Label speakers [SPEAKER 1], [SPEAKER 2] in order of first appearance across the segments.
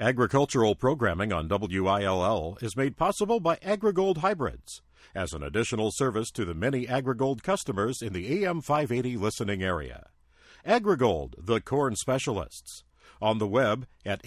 [SPEAKER 1] Agricultural programming on WILL is made possible by AgriGold Hybrids as an additional service to the many AgriGold customers in the AM 580 listening area. AgriGold, the corn specialists. On the web at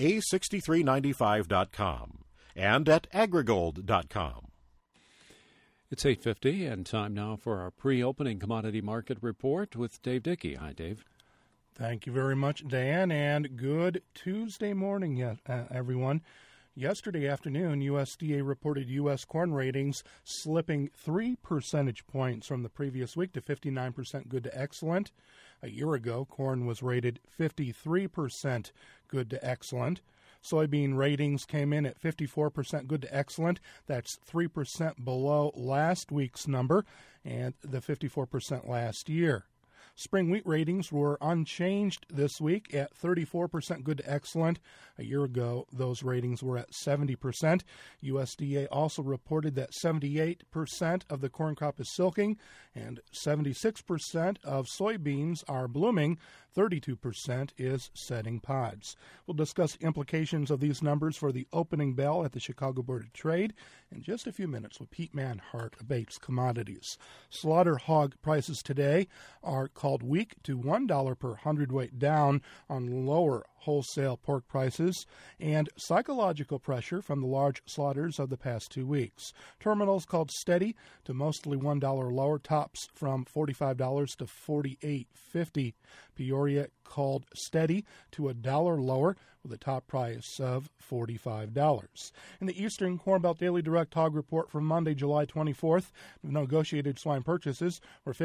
[SPEAKER 1] a6395.com and at agrigold.com.
[SPEAKER 2] It's 8:50 and time now for our pre-opening commodity market report with Dave Dickey. Hi, Dave.
[SPEAKER 3] Thank you very much, Dan, and good Tuesday morning, everyone. Yesterday afternoon, USDA reported U.S. corn ratings slipping 3 percentage points from the previous week to 59% good to excellent. A year ago, corn was rated 53% good to excellent. Soybean ratings came in at 54% good to excellent. That's 3% below last week's number and the 54% last year. Spring wheat ratings were unchanged this week at 34% good to excellent. A year ago, those ratings were at 70%. USDA also reported that 78% of the corn crop is silking and 76% of soybeans are blooming. 32% is setting pods. We'll discuss implications of these numbers for the opening bell at the Chicago Board of Trade in just a few minutes with Pete Manhart of Bates Commodities. Slaughter hog prices today are called weak to $1 per hundredweight down on lower wholesale pork prices and psychological pressure from the large slaughters of the past 2 weeks. Terminals called steady to mostly $1 lower, tops from $45 to $48.50. Peoria called steady to $1 lower with a top price of $45. In the Eastern Corn Belt Daily Direct Hog Report from Monday, July 24th, negotiated swine purchases were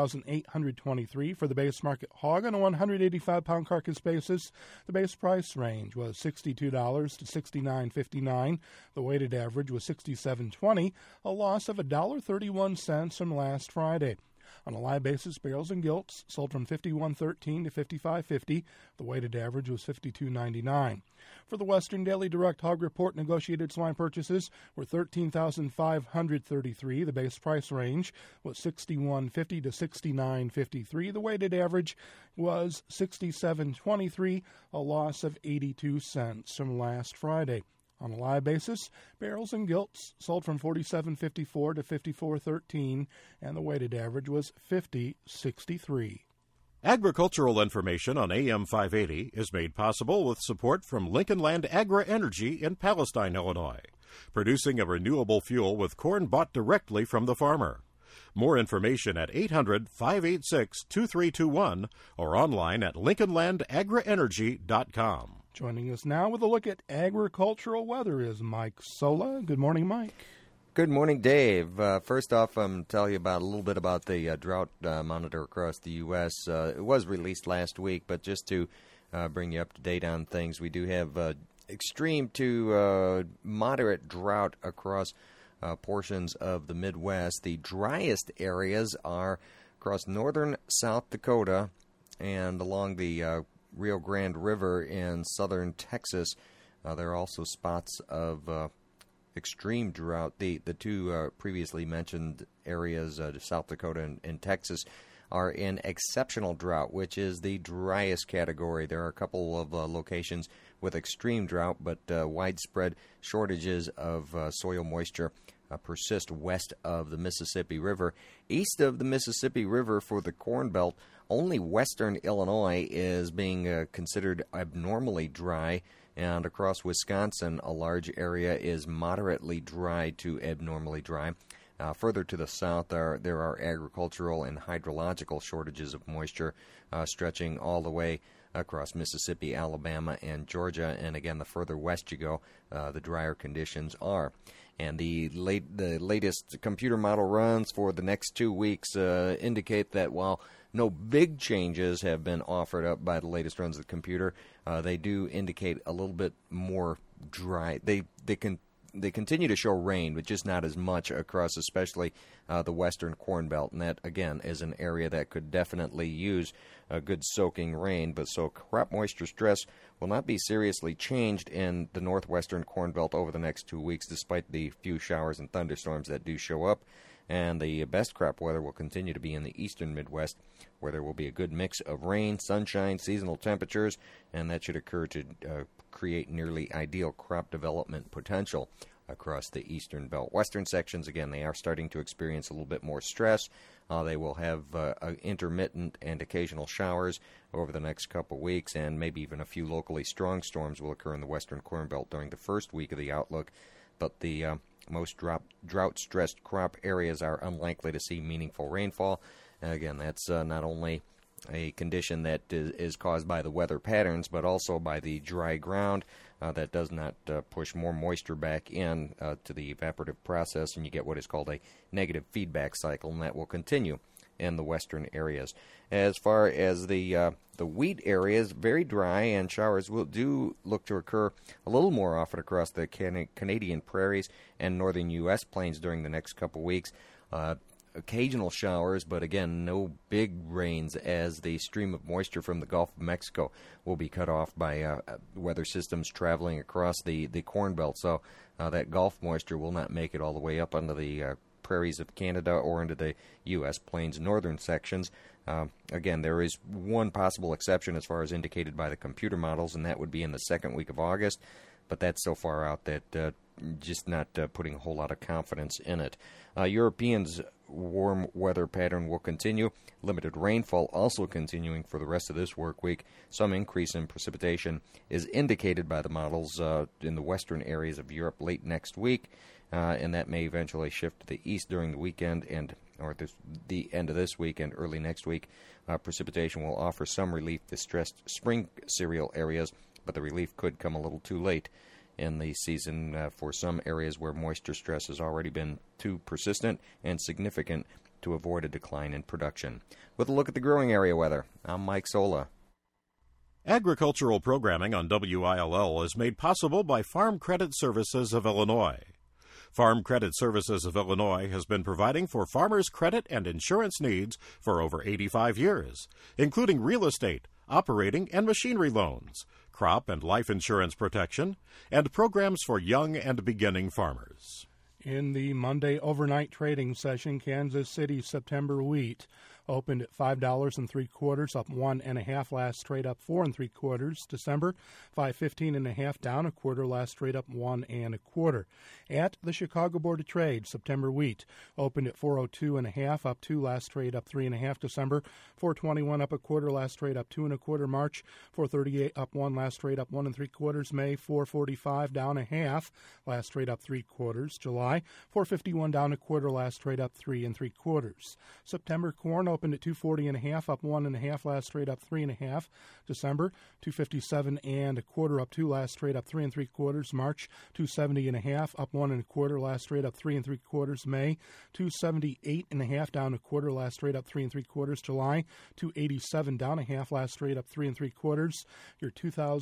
[SPEAKER 3] 15,823 for the base market hog on a 185-pound carcass basis. The base price range was $62 to $69.59. The weighted average was $67.20, a loss of $1.31 from last Friday. On a live basis, barrels and gilts sold from $51.13 to $55.50. The weighted average was $52.99. For the Western Daily Direct Hog Report, negotiated swine purchases were 13,533. The base price range was $61.50 to $69.53. The weighted average was $67.23, a loss of 82 cents from last Friday. On a live basis, barrels and gilts sold from $47.54 to $54.13, and the weighted average was $50.63.
[SPEAKER 1] Agricultural information on AM 580 is made possible with support from Lincoln Land Agri-Energy in Palestine, Illinois, producing a renewable fuel with corn bought directly from the farmer. More information at 800-586-2321 or online at lincolnlandagrienergy.com.
[SPEAKER 3] Joining us now with a look at agricultural weather is Mike Sola. Good morning, Mike.
[SPEAKER 4] Good morning, Dave. First off, I'm telling you about a little bit about the drought monitor across the U.S. It was released last week, but just to bring you up to date on things, we do have extreme to moderate drought across portions of the Midwest. The driest areas are across northern South Dakota and along the Rio Grande River in southern Texas. There are also spots of extreme drought. The two previously mentioned areas, South Dakota and Texas, are in exceptional drought, which is the driest category. There are a couple of locations with extreme drought, but widespread shortages of soil moisture persist west of the Mississippi River. East of the Mississippi River for the Corn Belt, only western Illinois is being considered abnormally dry, and across Wisconsin, a large area is moderately dry to abnormally dry. Further to the south, there are agricultural and hydrological shortages of moisture stretching all the way across Mississippi, Alabama, and Georgia. And again, the further west you go, the drier conditions are. And the latest computer model runs for the next 2 weeks indicate that while no big changes have been offered up by the latest runs of the computer, they do indicate a little bit more dry. They continue to show rain, but just not as much across especially the western Corn Belt. And that, again, is an area that could definitely use a good soaking rain. But so crop moisture stress will not be seriously changed in the northwestern Corn Belt over the next 2 weeks, despite the few showers and thunderstorms that do show up. And the best crop weather will continue to be in the eastern Midwest, where there will be a good mix of rain, sunshine, seasonal temperatures, and that should occur to create nearly ideal crop development potential across the eastern belt. Western sections, again, they are starting to experience a little bit more stress. They will have intermittent and occasional showers over the next couple weeks, and maybe even a few locally strong storms will occur in the western corn belt during the first week of the outlook. But the most drought-stressed crop areas are unlikely to see meaningful rainfall. Again, that's not only a condition that is caused by the weather patterns, but also by the dry ground that does not push more moisture back in to the evaporative process, and you get what is called a negative feedback cycle, and that will continue in the western areas. As far as the wheat areas, very dry, and showers do look to occur a little more often across the Canadian prairies and northern U.S. plains during the next couple weeks. Occasional showers, but again, no big rains, as the stream of moisture from the Gulf of Mexico will be cut off by weather systems traveling across the Corn Belt. So that Gulf moisture will not make it all the way up onto the prairies of Canada or into the U.S. plains northern sections. Again, there is one possible exception as far as indicated by the computer models, and that would be in the second week of August, but that's so far out that just not putting a whole lot of confidence in it. Europeans' warm weather pattern will continue. Limited rainfall also continuing for the rest of this work week. Some increase in precipitation is indicated by the models in the western areas of Europe late next week, and that may eventually shift to the east during the weekend or the end of this week and early next week. Precipitation will offer some relief to stressed spring cereal areas, but the relief could come a little too late in the season for some areas where moisture stress has already been too persistent and significant to avoid a decline in production. With a look at the growing area weather, I'm Mike Sola.
[SPEAKER 1] Agricultural programming on WILL is made possible by Farm Credit Services of Illinois. Farm Credit Services of Illinois has been providing for farmers' credit and insurance needs for over 85 years, including real estate, operating and machinery loans, crop and life insurance protection, and programs for young and beginning farmers.
[SPEAKER 3] In the Monday overnight trading session, Kansas City September wheat opened at $5.75, up 1.5. Last trade up 4 3/4. December $5.15.5, down a quarter. Last trade up 1 1/4. At the Chicago Board of Trade, September wheat opened at $4.02.5, up 2. Last trade up 3 1/2. December $4.21, up a quarter. Last trade up 2 1/4. March $4.38, up 1. Last trade up 1 3/4. May $4.45, down a half. Last trade up 3/4. July $4.51, down a quarter. Last trade up 3 3/4. September corn opened at $2.40.5, up 1 1/2. Last trade up 3 1/2. December $2.57 1/4, up 2. Last trade up 3 3/4. March $2.70.5, up 1 1/4. Last trade up 3 3/4. May $2.78.5, down a quarter. Last trade up 3 3/4. July $2.87, down a half. Last trade up 3 3/4. Your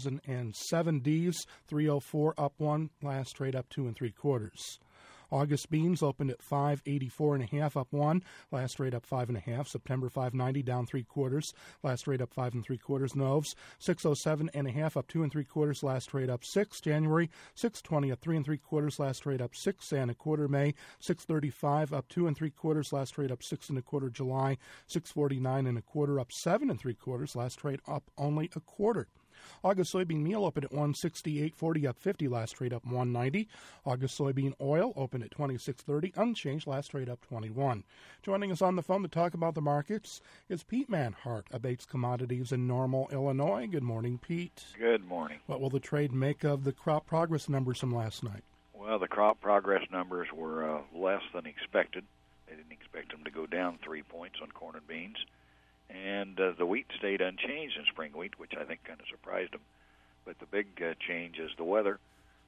[SPEAKER 3] 2007 D's $3.04, up 1. Last trade up 2 3/4. August beans opened at $5.84.5, up 1. Last rate up 5 1/2. September $5.90, down 3/4. Last rate up 5 3/4. Noves $6.07.5, up 2 3/4. Last rate up 6. January $6.20, up 3 3/4. Last rate up 6 1/4. May $6.35, up 2 3/4. Last rate up 6 1/4. July $6.49 1/4, up 7 3/4. Last rate up only a quarter. August soybean meal opened at $168.40, up 50. Last trade up $1.90. August soybean oil opened at $26.30, unchanged. Last trade up $21. Joining us on the phone to talk about the markets is Pete Manhart of Bates Commodities in Normal, Illinois. Good morning, Pete.
[SPEAKER 5] Good morning.
[SPEAKER 3] What will the trade make of the crop progress numbers from last night?
[SPEAKER 5] Well, the crop progress numbers were less than expected. They didn't expect them to go down 3 points on corn and beans. And the wheat stayed unchanged in spring wheat, which I think kind of surprised them. But the big change is the weather.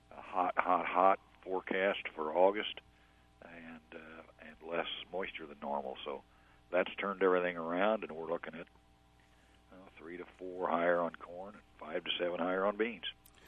[SPEAKER 5] Hot forecast for August, and less moisture than normal. So that's turned everything around, and we're looking at 3 to 4 higher on corn and 5 to 7 higher on beans.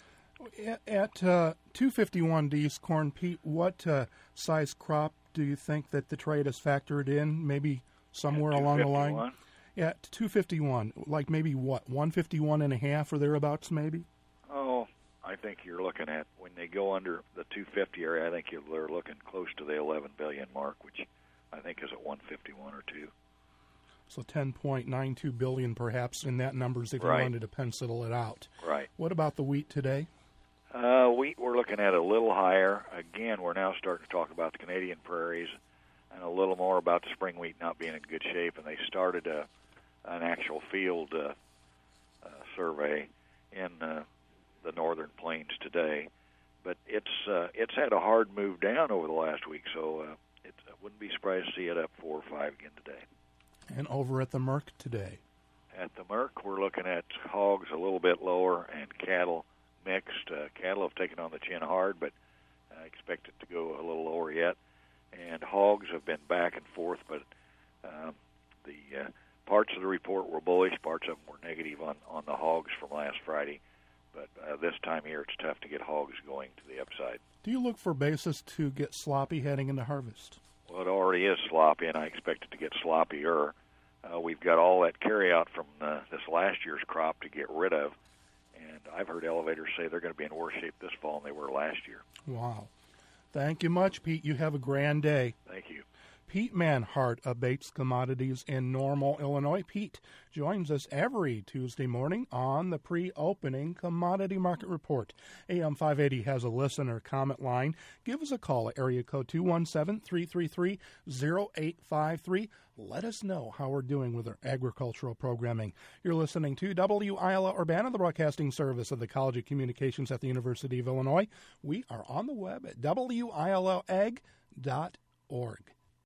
[SPEAKER 3] At 251 D's corn, Pete, what size crop do you think that the trade has factored in? Maybe somewhere along the line? Yeah, 251, like maybe what, 151.5 or thereabouts, maybe?
[SPEAKER 5] Oh, I think you're looking at, when they go under the 250 area, I think they're looking close to the 11 billion mark, which I think, is at 151 or 2.
[SPEAKER 3] So 10.92 billion, perhaps, in that numbers if you
[SPEAKER 5] Right.
[SPEAKER 3] wanted to pencil it out.
[SPEAKER 5] Right.
[SPEAKER 3] What about the wheat today?
[SPEAKER 5] Wheat, we're looking at a little higher. Again, we're now starting to talk about the Canadian prairies and a little more about the spring wheat not being in good shape. And they started an actual field survey in the northern plains today. But it's had a hard move down over the last week, so I wouldn't be surprised to see it up 4 or 5 again today.
[SPEAKER 3] And over at the Merck today?
[SPEAKER 5] At the Merck, we're looking at hogs a little bit lower and cattle mixed. Cattle have taken on the chin hard, but I expect it to go a little lower yet. And hogs have been back and forth, but the parts of the report were bullish, parts of them were negative on the hogs from last Friday. But this time of year, it's tough to get hogs going to the upside.
[SPEAKER 3] Do you look for basis to get sloppy heading into harvest?
[SPEAKER 5] Well, it already is sloppy, and I expect it to get sloppier. We've got all that carryout from this last year's crop to get rid of, and I've heard elevators say they're going to be in worse shape this fall than they were last year.
[SPEAKER 3] Wow. Thank you much, Pete. You have a grand day.
[SPEAKER 5] Thank you.
[SPEAKER 3] Pete Manhart of Bates Commodities in Normal, Illinois. Pete joins us every Tuesday morning on the pre-opening Commodity Market Report. AM 580 has a listener comment line. Give us a call at area code 217-333-0853. Let us know how we're doing with our agricultural programming. You're listening to WILL Urbana, the broadcasting service of the College of Communications at the University of Illinois. We are on the web at WILLAG.org.